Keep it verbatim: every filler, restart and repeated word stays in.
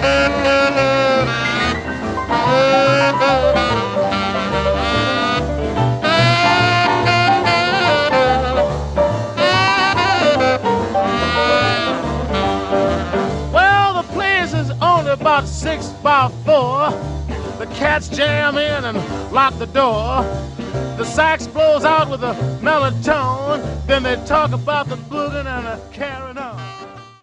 Well, the place is only about six by four. The cats jam in and lock the door. The sax blows out with a mellow tone. Then they talk about the boogin' and the carrying on.